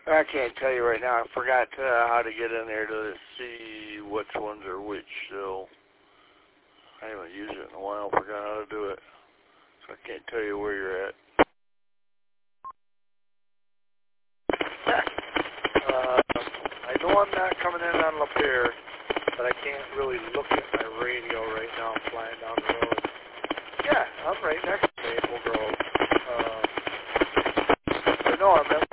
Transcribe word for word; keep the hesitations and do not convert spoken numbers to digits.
I can't tell you right now. I forgot uh, how to get in there to see which ones are which, so I haven't used it in a while. Forgot how to do it. So I can't tell you where you're at. uh, I know I'm not coming in on Lapeer, but I can't really look at my radio right now flying down the road. Yeah, I'm right next to Maple Grove. Uh, but no, I'm at